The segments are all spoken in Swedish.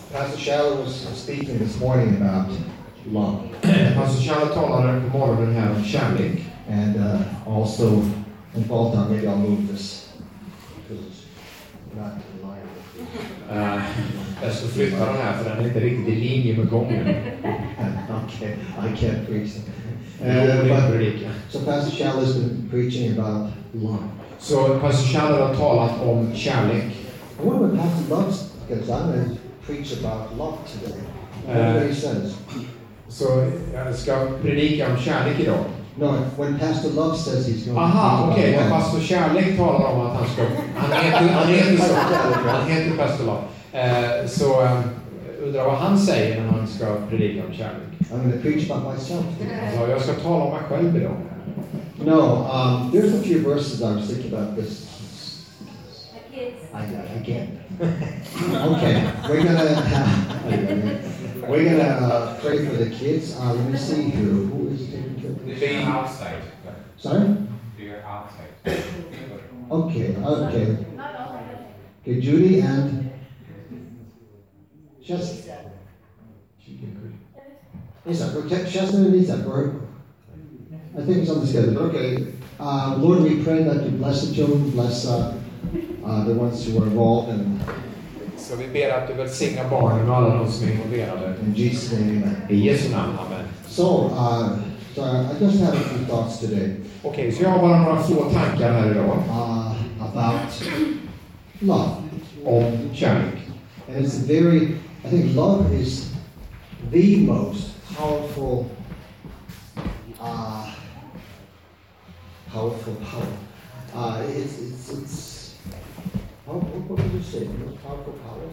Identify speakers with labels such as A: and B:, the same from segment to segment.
A: Pastor Shallow was speaking this morning about love.
B: Pastor Shallow talade på morgonen här om kärlek.
A: And also, in Baltimore, maybe I'll move this because it's not in line.
B: Jag ska flytta den här för den är inte riktigt i linje med gången.
A: Okay, I can't preach. So Pastor Shallow has been preaching about love.
B: Så Pastor Shallow har talat om kärlek.
A: I wonder what Pastor loves, because I'm going to preach about love today. What he says.
B: Så jag ska predika om kärlek idag.
A: No, when Pastor Love says he's going
B: Aha, okej. När Pastor Kärlek talar om att han ska... Han heter Pastor Love. Så undrar vad han säger när han ska predika om kärlek.
A: I'm going to preach about myself.
B: Så jag ska tala om mig själv idag.
A: No, there's a few verses I was thinking about this. Again. Okay, we're gonna pray for the kids. Let me see here. Who is taking care of this?
C: They're outside.
A: Sorry?
C: They're outside.
A: Okay. Okay, Judy and Chester. Chester and Isaac, or I think it's on the schedule. Okay. Lord, we pray that you bless the children, bless the ones who are involved, and
B: så vi ber att du välsignar barnen och alla de som är involverade.
A: In Jesus' name, amen.
B: I Jesu namn, amen.
A: So I just have a few thoughts today.
B: Okej, så jag har bara några få tankar här idag.
A: About love.
B: Om kärlek.
A: And it's I think love is the most powerful power. What would you say? The most powerful power?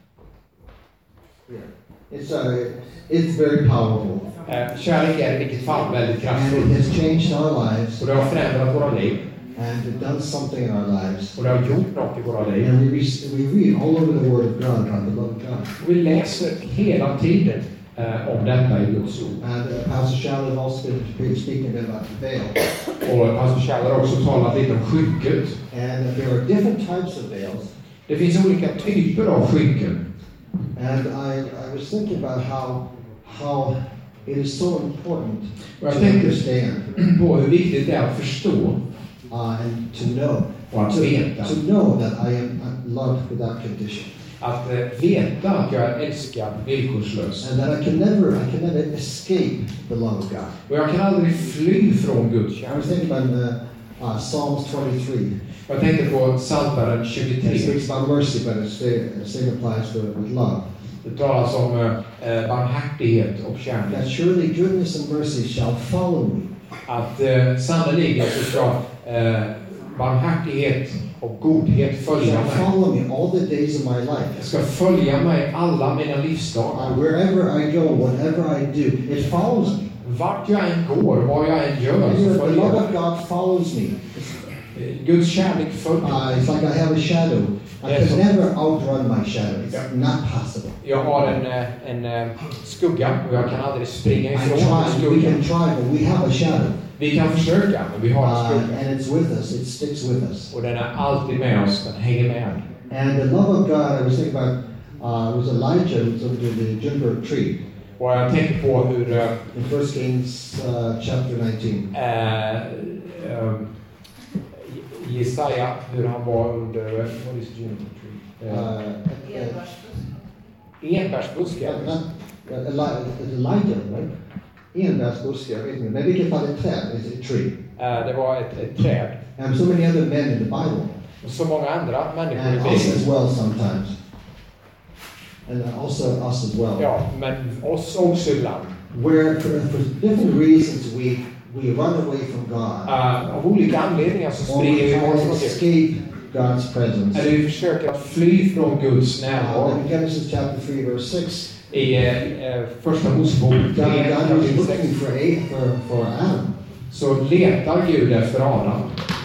A: Yeah. It's very powerful.
B: Kärlek är i vilket fall väldigt kraftfullt.
A: And it has changed our lives.
B: Och det har förändrat våra liv.
A: And it done something in our lives.
B: Och det har gjort något i våra liv.
A: And we read all over the Word of God about the love of God.
B: Och vi läser hela tiden om detta i Guds ord.
A: And Pastor Shallow has also been speaking about the veil.
B: Och Pastor Shallow har också talat lite om skynket.
A: And there are different types of veils.
B: Det finns olika typer av skynken.
A: And I was thinking about how it is so important to understand.
B: På hur viktigt det är att förstå.
A: And to know.
B: Och att veta.
A: To know that I am loved without condition.
B: Att veta att jag är älskad villkorslöst.
A: And that I can never escape the love of God.
B: Och jag kan aldrig fly från Guds
A: I
B: kärlek.
A: was thinking about Psalms 23.
B: Jag tänkte på Psaltaren 23.
A: It speaks about mercy, but the same applies with love.
B: Det talas om barmhärtighet och kärlek.
A: That surely goodness and mercy shall follow me.
B: Att sannolikt så ska barmhärtighet och godhet följa mig.
A: Follow me all the days of my life.
B: Det ska följa mig alla mina livsdagar.
A: Wherever I go, whatever I do, it follows me.
B: Vart jag än går, vad jag än gör, så
A: The
B: följer
A: love
B: jag.
A: of God follows me.
B: Guds kärlek följer mig.
A: It's like I have a shadow. I can never outrun my shadow. It's not possible.
B: Jag har en skugga och jag kan aldrig springa ifrån
A: We
B: skuggan.
A: can try, but we have a shadow.
B: Vi kan försöka, men vi har en skugga.
A: And it's with us. It sticks with us.
B: Och den är alltid med oss, den hänger med.
A: And the love of God, I was thinking about, it was Elijah who was under the juniper tree.
B: Och jag tänkte på hur
A: in 1 Kings chapter 19.
B: Jesaja, hur han var under what is juniper tree? Enbärsbuske.
A: Elijah, right? Enbärsbuske, jag vet inte. Men vilket fall ett träd, it's a tree.
B: Det var ett träd.
A: And so many other men in the Bible.
B: Och så många andra människor i
A: And us
B: Bibeln.
A: as well sometimes. And also us as well.
B: Ja, men oss också ibland.
A: Where for different reasons we run away from God.
B: Av olika anledningar så springer vi bort från Gud.
A: Escape God's presence.
B: Eller vi försöker att fly från Guds närvaro.
A: In Genesis chapter 3 verse 6.
B: I första Mosebok 3
A: God was looking for Adam.
B: Så letar Gud efter Adam.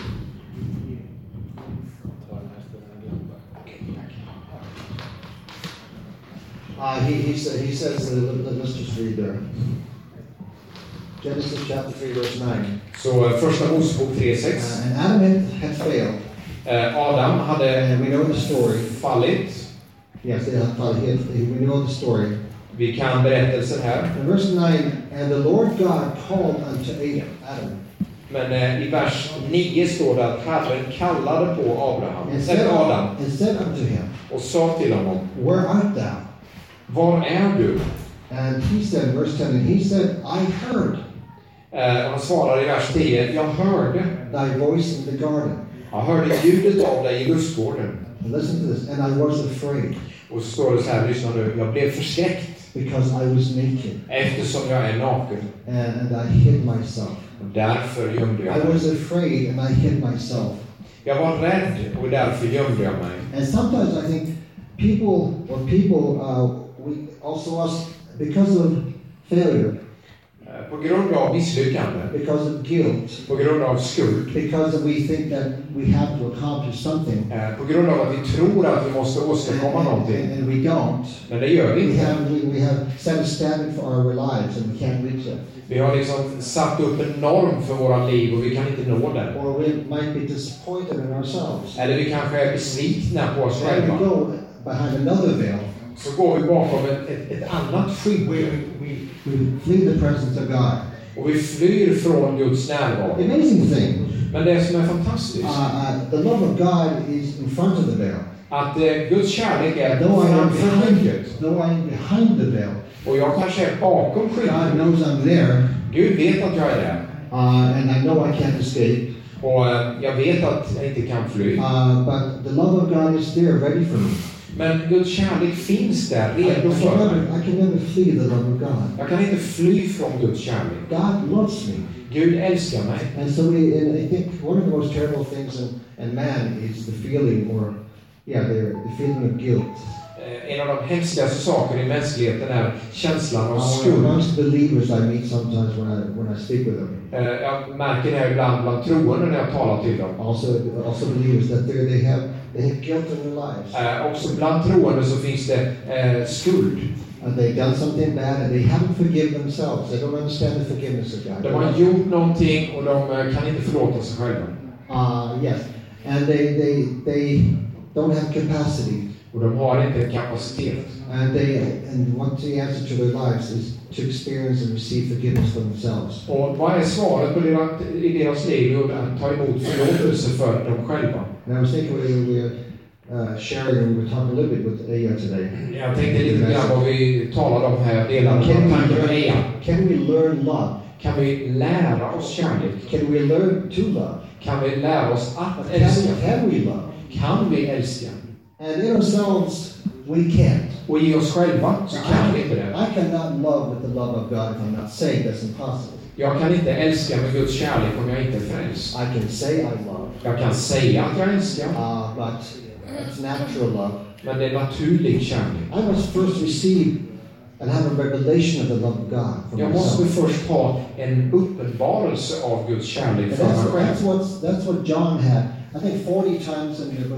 A: He says, let's just read there. Genesis chapter 3 verse 9.
B: Så första Mosebok 3:6.
A: And Adam had failed.
B: Adam hade
A: we know the story.
B: fallit.
A: Yes, we know the story.
B: Vi kan berättelsen här.
A: In verse 9, and the Lord God called unto Adam.
B: Men i vers 9 står det att Herren kallade på Adam
A: And said unto him,
B: och sa till honom:
A: Where art thou?
B: Var är du?
A: And he said, verse 10, and he said, I heard
B: Han svarar i vers 10: Jag hörde
A: thy voice in the garden.
B: Jag hörde ljudet av dig i lustgården.
A: And listen to this, and I was afraid.
B: Och så står det så här, lyssna nu. Jag blev förskräckt.
A: Because I was naked.
B: Eftersom jag är naken.
A: And I hid myself.
B: Och därför gömde jag
A: I
B: mig.
A: was afraid and I hid myself.
B: Jag var rädd och därför gömde jag mig.
A: And sometimes I think people, we also us, because of failure,
B: På grund av misslyckande,
A: because of guilt,
B: på grund av skuld,
A: because we think that we have to accomplish something,
B: på grund av att vi tror att vi måste åstadkomma någonting,
A: and we don't.
B: men det gör vi inte.
A: We have set a standard for our lives and we can't reach it.
B: Vi har liksom satt upp en norm för våra liv och vi kan inte nå den.
A: Or we might be disappointed in ourselves.
B: Eller vi kanske är besvikna på oss
A: And
B: själva.
A: we go behind another veil.
B: Så går vi bakom ett annat skydd.
A: We flee the presence of God.
B: Och vi flyr från Guds närvaro.
A: Amazing thing.
B: Men det som är fantastiskt,
A: the love of God is in front of the veil.
B: att Guds kärlek är
A: Though
B: framför skyddet.
A: though I'm behind the veil,
B: Och jag kanske är bakom
A: God
B: skyddet.
A: knows I'm there,
B: Gud vet att jag är där.
A: and I know I can't escape.
B: Och jag vet att jag inte kan fly.
A: But the love of God is there, ready for me.
B: Men Guds kärlek finns där, redo för mig.
A: I can never flee the love of God.
B: Jag kan inte fly från Guds kärlek.
A: God loves me.
B: Gud älskar mig.
A: And so I think one of the most terrible things in man is the feeling, the feeling of guilt.
B: En av de hemskaste sakerna i mänskligheten är känslan av skuld.
A: Amongst believers I meet sometimes when I speak with them.
B: Jag märker det här ibland bland troende när jag talar till dem.
A: Also believers that they have guilt in their lives.
B: Också bland troende så finns det skuld.
A: And they've done something bad and they haven't forgiven themselves. They don't understand the forgiveness of God.
B: De har gjort någonting och de kan inte förlåta sig själva.
A: Yes. And they don't have capacity.
B: Och de har inte kapacitet.
A: And what the answer to their lives is to experience and receive forgiveness from themselves.
B: Och vad är svaret på i deras liv? Jo, att ta emot förlåtelse för dem själva.
A: And I was thinking we were sharing and we were talking a little bit with Aya today.
B: Jag tänkte lite grann vad vi talade om här. Delar av tanken med Aya.
A: Can we learn love?
B: Kan vi lära oss kärlek?
A: Can we learn to love?
B: Kan vi lära oss att älska?
A: Can we love?
B: Kan vi älska?
A: And in ourselves, we can't.
B: Och i oss själva så kan vi inte det.
A: I cannot love with the love of God if I'm not saved. That's impossible.
B: Jag kan inte älska med Guds kärlek om jag inte är frälst.
A: I can say I love.
B: Jag kan säga att jag älskar.
A: But it's natural love.
B: Men det är naturlig kärlek.
A: I must first receive and have a revelation of the love of God for
B: Jag måste
A: myself.
B: först ha en uppenbarelse av Guds kärlek
A: And
B: för mig själv.
A: that's what John had. I think 40 times in the book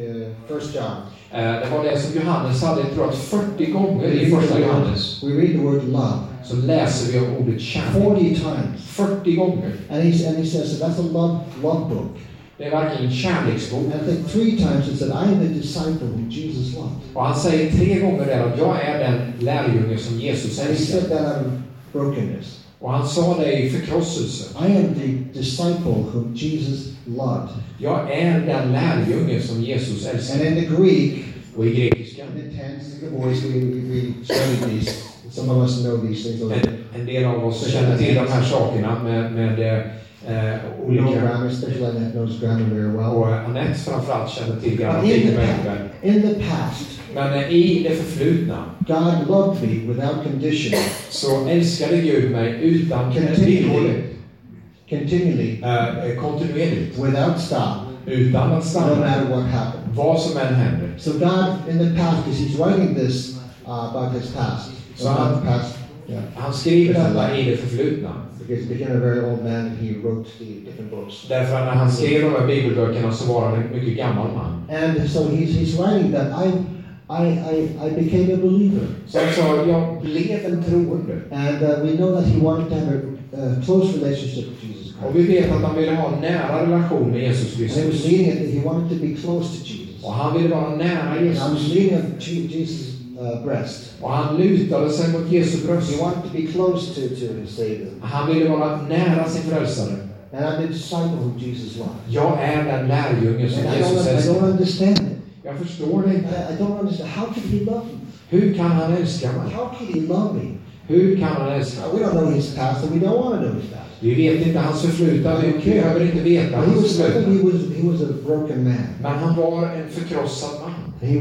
A: of 1 John.
B: Det var det som Johannes hade, jag tror att 40 gånger i första Johannes.
A: We read the word love.
B: Så läser vi om ordet kärlek.
A: 40 times.
B: 40 gånger.
A: And he says that's a love book.
B: Det är verkligen en kärleksbok.
A: And I think 3 times he said, I am the disciple whom Jesus loved.
B: Och han säger 3 gånger där att jag är den lärjunge som Jesus
A: And he said
B: älskar.
A: that out of brokenness.
B: Och han sa det i förkrosselse.
A: I am the disciple whom Jesus loved.
B: Jag är den lärjunge som Jesus
A: And
B: älskar.
A: in the Greek,
B: Och i grekiska.
A: in the tense, the voice, we studied these. Some of us know these things already.
B: En del av oss känner till de här sakerna med
A: We know
B: olika.
A: grammar, especially Annette knows grammar very well.
B: Och Annette framförallt känner till
A: But
B: grammatiken väldigt väl.
A: in the past,
B: Men i det förflutna
A: God loved me without condition,
B: så älskade Gud mig utan villkor.
A: continually,
B: Kontinuerligt.
A: without stop,
B: Utan att
A: no
B: stanna.
A: matter what happened.
B: Vad som än händer.
A: So God, in the past, because He's writing this about His past.
B: So
A: About the past, yeah.
B: Han skriver detta i det förflutna.
A: Because he became a very old man and he wrote the different books.
B: Därför att när han skrev de här bibelböckerna så var han en mycket gammal man.
A: And so he's writing that I became a believer.
B: Så han sa, jag blev en troende.
A: And we know that he wanted to have a close relationship with Jesus
B: Och
A: Christ.
B: vi vet att han ville ha en nära relation med Jesus
A: And he was
B: Kristus.
A: meaning it that he wanted to be close to Jesus.
B: Och han ville vara nära
A: And I was
B: Jesus.
A: leaning on Jesus' breast.
B: Och han lutade sig mot Jesu bröst.
A: He wanted to be close to his Savior.
B: Han ville vara nära sin frälsare.
A: And I'm the disciple who Jesus was.
B: Jag är den lärjunge som
A: And
B: Jesus
A: I
B: älskar.
A: don't understand it.
B: Jag förstår det inte.
A: I don't understand. How could he love me?
B: Hur kan han älska mig?
A: How could he love me?
B: Hur kan han älska mig?
A: We don't know his past, and we don't want to know his past.
B: Vi vet inte hans förflutna. Vi behöver inte veta
A: But
B: hans förflutna.
A: he was a broken man.
B: Men han var en förkrossad man.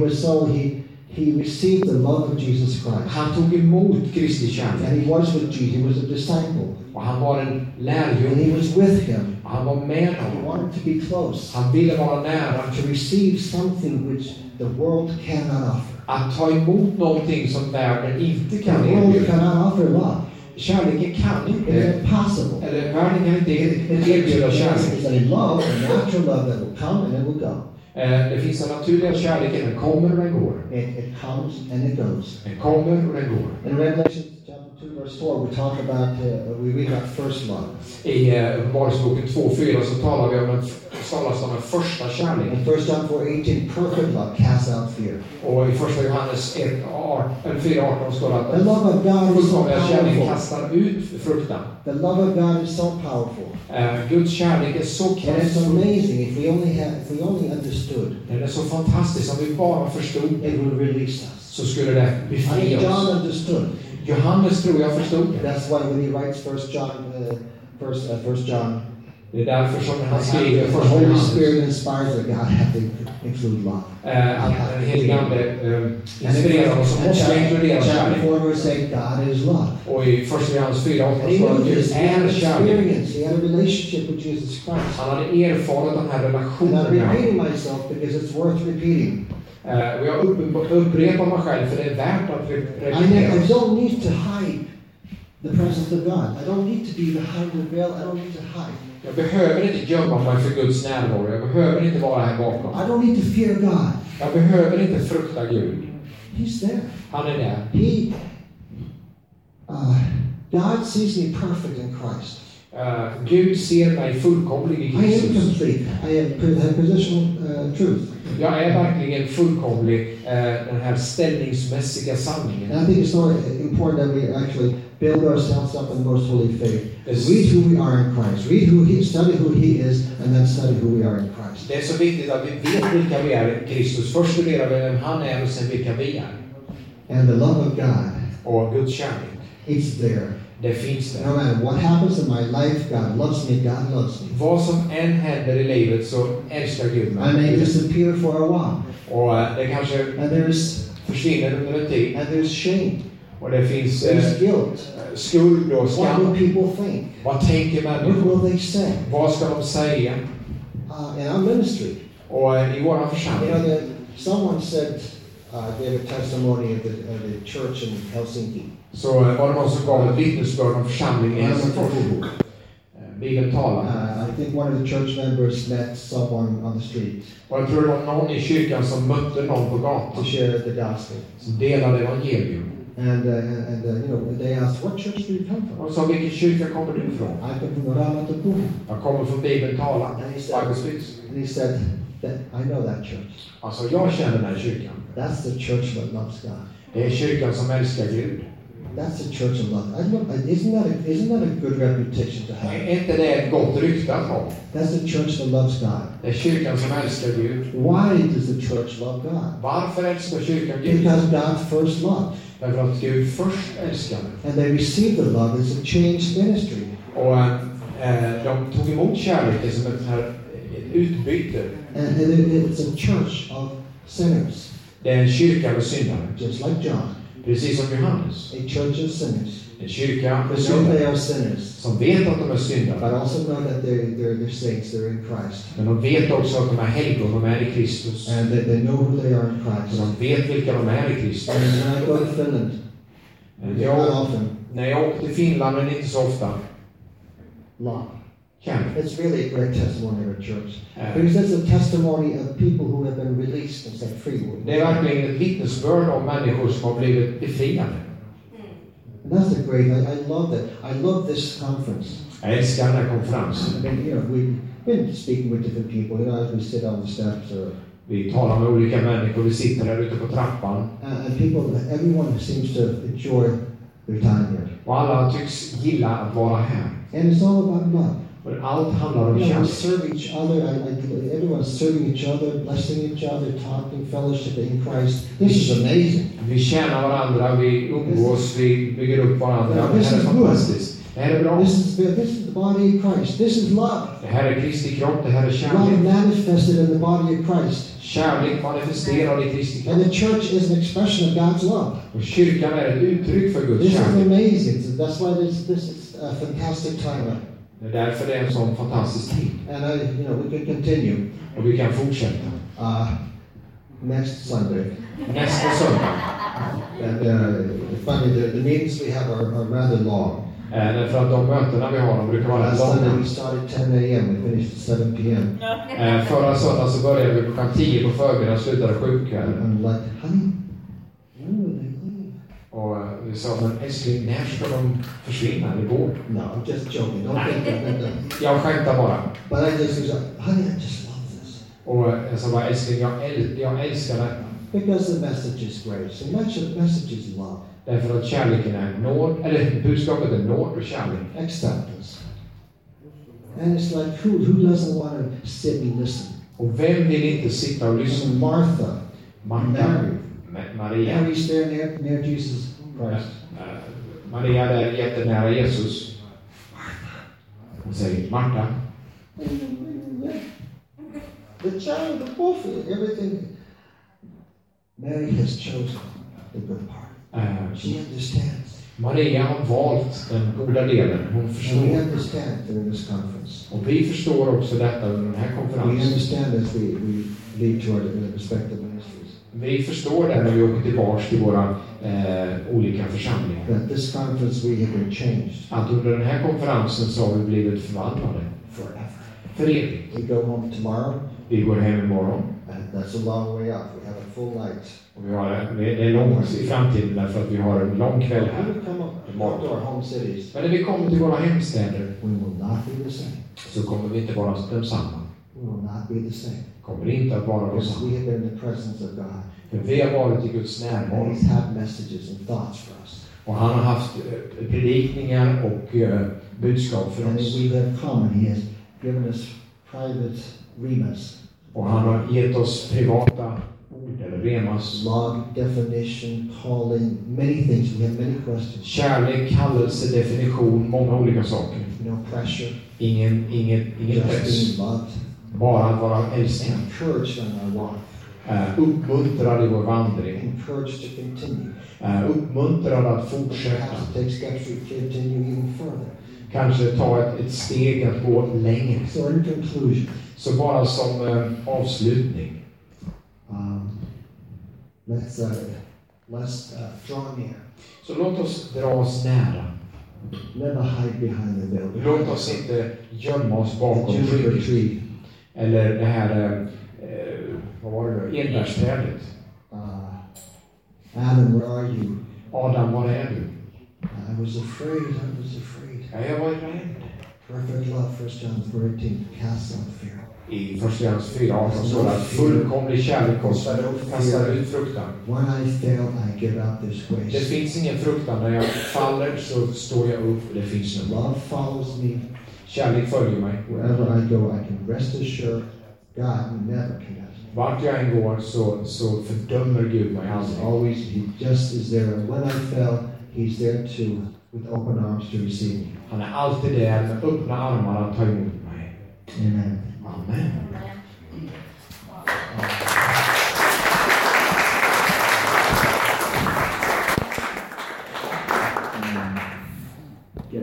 A: He received the love of Jesus Christ.
B: Han tog emot Kristi
A: And
B: kärlek.
A: he was with Jesus. He was a disciple.
B: Och han var en
A: And
B: lärjunge.
A: he was with him.
B: Han var med
A: He
B: honom.
A: wanted to be close.
B: Han ville vara nära.
A: To receive something which the world cannot offer.
B: Att ta emot någonting som världen inte
A: The
B: kan
A: world
B: erbjuda.
A: cannot offer love.
B: Kärleken kan
A: It's
B: inte,
A: impossible.
B: eller världen kan inte erbjuda kärlek.
A: It's a love, a natural love that will come and it will go.
B: Det finns en naturlig kärlek, den kommer och den går.
A: It comes and it goes.
B: Den kommer och den går.
A: In Revelation chapter 2, verse 4, we talk about, we read about first love.
B: I Uppenbarelseboken 2:4 så talas det om en första kärlek.
A: In 1 John 4:18, perfect love casts out fear.
B: Och i första Johannes 4:18 står det
A: The
B: att
A: love of God is so
B: fullkomliga kärlek
A: powerful.
B: kastar ut fruktan.
A: The love of God is so powerful.
B: Guds kärlek är så
A: And it's
B: kraftfull.
A: amazing if we only understood,
B: Den är så fantastisk. Om vi bara förstod
A: it will release us.
B: så skulle det
A: I think
B: befria
A: John
B: oss.
A: understood.
B: Johannes tror jag förstod det.
A: That's why when he writes 1 John,
B: Det är därför som han skriver
A: the
B: första
A: Holy
B: Johannes.
A: Spirit inspires that God have to include love.
B: Att den helige Ande inspirerar oss och måste inkludera
A: chapter
B: kärlek.
A: 4 verse 8, God is love.
B: Och i första Johannes 4:8
A: And he
B: står det
A: knew
B: att Gud
A: this. He had
B: är kärlek.
A: experience. He had a relationship with Jesus Christ.
B: Han hade erfarit den här
A: And
B: relationen
A: I'm
B: med honom.
A: repeating myself because it's worth repeating.
B: Och jag upprepar mig själv för det är värt att
A: I
B: repetera.
A: don't need to hide the presence of God. I don't need to be behind the veil. I don't need to hide.
B: Jag behöver inte gömma mig för Guds närvaro. Jag behöver inte vara här bakom.
A: I don't need to fear God.
B: Jag behöver inte frukta Gud.
A: He's there.
B: Han är där.
A: God sees me perfect in Christ.
B: Gud ser mig fullkomlig i
A: I am
B: Kristus.
A: complete. I have positional truth.
B: Jag är verkligen fullkomlig, den här ställningsmässiga sanningen.
A: And I think it's so important that we actually build ourselves up in the most holy faith. Read who we are in Christ. Study who He is, and then study who we are in Christ.
B: Det är så viktigt att vi vet vilka vi är i Kristus. Först studerar vi vem han är och sen vilka vi är.
A: And the love of God,
B: Och Guds kärlek,
A: it's there.
B: det finns
A: No
B: där.
A: matter what happens in my life, God loves me. God loves me.
B: Vad som än händer i livet så älskar Gud
A: I may
B: mig.
A: disappear for a while,
B: Och det kanske
A: and there's
B: försvinner under en tid.
A: shame,
B: Och det finns
A: there's guilt.
B: skuld och
A: What
B: skam.
A: will people think?
B: Vad tänker
A: What
B: människor?
A: will they say?
B: Vad ska de säga?
A: In our ministry,
B: Och i våran
A: you
B: församling.
A: know, someone said, gave a testimony of the church in Helsinki.
B: Så var det någon som gav ett vittnesbörd om församlingen i Helsingfors. Bibeln talar.
A: I think one of the church members met someone on the street
B: Och jag tror det var någon i kyrkan som mötte någon på
A: to
B: gatan
A: share the gospel.
B: som delade evangelium.
A: And they asked, what church do you come from?
B: Och sa, vilken kyrka kommer du ifrån?
A: I come from Ramatukuru.
B: Jag kommer från Bibeln talar.
A: And he said, I know that church.
B: Alltså jag känner den här kyrkan.
A: That's the church that loves God.
B: Det är kyrkan som älskar Gud.
A: That's the church that loves God. Isn't that a good reputation to have?
B: Är inte det ett gott rykte att ha?
A: That's the church that loves God.
B: Det är kyrkan som älskar Gud.
A: Why does the church love God?
B: Varför älskar kyrkan Gud?
A: Because God first loved.
B: Därför att Gud först älskade.
A: And they received the love as a changed ministry.
B: Och de tog emot kärleken som ett utbyte.
A: And it's a church of sinners.
B: Det är en kyrka med syndare.
A: Just like John.
B: Precis som Johannes.
A: A church of sinners.
B: En kyrka med
A: They know they
B: syndare.
A: are sinners.
B: Som vet att de är
A: But
B: syndare.
A: also know that they're saints, they're in Christ.
B: Men de vet också att de är helgon, de är i Kristus.
A: And they know who they are in
B: Så
A: Christ.
B: de vet vilka de är i Kristus.
A: And when I go to Finland, not often,
B: När jag åkte till Finland, men inte så ofta.
A: love.
B: Kärlek.
A: It's really a great testimony of a church.
B: Eh,
A: Because it's a testimony of people who have been released and set free.
B: Det är verkligen ett vittnesbörd om människor som har blivit befriade.
A: And that's a great, I love that. I love this conference.
B: Jag älskar den här konferensen.
A: I mean, we've been speaking with different people, as we sit on the steps or
B: Vi talar med olika människor, vi sitter här ute på trappan.
A: And everyone seems to enjoy their time here.
B: Och alla tycks gilla att vara här.
A: And it's all about love.
B: Och allt handlar om
A: We
B: kärlek.
A: serve each other. Everyone's serving each other, blessing each other, talking, fellowship in Christ. This is amazing.
B: Vi tjänar varandra, vi umgås, vi bygger upp varandra.
A: Yeah,
B: Det
A: this
B: här är
A: is
B: fantastiskt. Det här är bra.
A: This is the body of Christ. This is love.
B: Det här är Kristi kropp, det här är
A: Love
B: kärlek.
A: manifested in the body of Christ.
B: Kärlek manifesterad i Kristi kropp.
A: And the church is an expression of God's love.
B: Och kyrkan är ett uttryck för Guds
A: This is
B: kärlek.
A: amazing. So that's why this is a fantastic time.
B: Det är därför det är en sån fantastisk tid.
A: And we can continue
B: Och vi kan fortsätta.
A: Next Sunday.
B: Nästa söndag.
A: And funny, the meetings we have are rather long.
B: Därför att de mötena vi har, de brukar vara
A: Last Sunday
B: långa.
A: we started 10 a.m. We finished at 7 p.m.
B: Förra söndagen så började vi klockan 10 på förmiddagen och slutade 7 kvällen.
A: I'm like, honey, when will they leave?
B: Och vi sa, men älskling, när ska de försvinna eller gå?
A: No, I'm just joking. Don't think that.
B: Jag skämtar bara.
A: But I just was like, honey, I just love this.
B: Och jag sa bara, älskling, jag älskar detta.
A: Because the message is great. So much of the message is love.
B: Därför att kärleken är nåd, eller budskapet är nåd och kärlek.
A: Acceptance. And it's like, who doesn't want to sit and listen?
B: Och vem vill inte sitta och lyssna?
A: And Martha,
B: Maria.
A: Mary's there near Jesus Christ.
B: Maria är jättenära Jesus. Hon säger, Marta.
A: The child, the both, everything. Mary has chosen the good part. She understands.
B: Maria har valt den goda delen. Hon
A: And we
B: förstår.
A: understand during this conference.
B: Och vi förstår också detta under den här
A: We
B: konferensen.
A: understand as we lead to our respective ministries.
B: Vi förstår det när vi åker tillbaka till våra olika församlingar.
A: That this conference we have been changed
B: Att under den här konferensen så har vi blivit förvandlade.
A: forever.
B: För evigt.
A: We go home tomorrow,
B: Vi går hem imorgon.
A: and that's a long way off. We have a full night.
B: Och det är långt i framtiden därför att vi har en lång kväll
A: When
B: här.
A: we come up to our home cities,
B: Men när vi kommer till våra hemstäder
A: we will not be the same.
B: så kommer vi inte vara densamma.
A: We will not be the same.
B: Kommer inte att vara
A: Because
B: densamma.
A: we have been in the presence of God.
B: För vi har varit i Guds
A: And
B: närvaro.
A: He's had messages and thoughts for us.
B: Och han har haft predikningar och budskap för
A: And
B: oss.
A: we have come, and He has given us private remas,
B: Och han har gett oss privata ord eller remas.
A: log, definition, calling, many things. We have many questions.
B: Kärlek, kallelse, definition, många olika saker.
A: No pressure,
B: Ingen
A: just
B: press.
A: being loved,
B: Bara att vara älskad.
A: encouraged on our walk,
B: Uppmuntrad i vår vandring.
A: encouraged to continue.
B: Uppmuntrad att fortsätta.
A: Perhaps to take steps to continue even further.
B: Kanske ta ett steg att gå längre.
A: So in conclusion,
B: Så bara som avslutning.
A: let's draw near.
B: Så låt oss dra oss nära.
A: Never hide behind the veil.
B: Låt oss inte gömma oss bakom
A: Juniper
B: skyddet.
A: tree.
B: Eller det här, vad var det nu? Enbärsträdet.
A: Adam, where are you?
B: Adam, var är du?
A: I was afraid.
B: Ja, jag var rädd.
A: Perfect love, 1 John 13, casts out fear.
B: I första Johannes 4:18 står det att fullkomlig kärlek kastar ut fruktan.
A: When I fail, I give out this
B: Det
A: grace.
B: finns ingen fruktan. När jag faller så står jag upp och det finns något.
A: Love follows me.
B: Kärlek följer mig.
A: Wherever I go, I can rest assured God never condemns me.
B: Vart jag än går så fördömer Gud mig
A: He's
B: aldrig.
A: always, He just is there. And when I fell, He's there too, with open arms to receive me.
B: Han är alltid där med öppna armar att ta emot mig.
A: Amen.
B: Amen.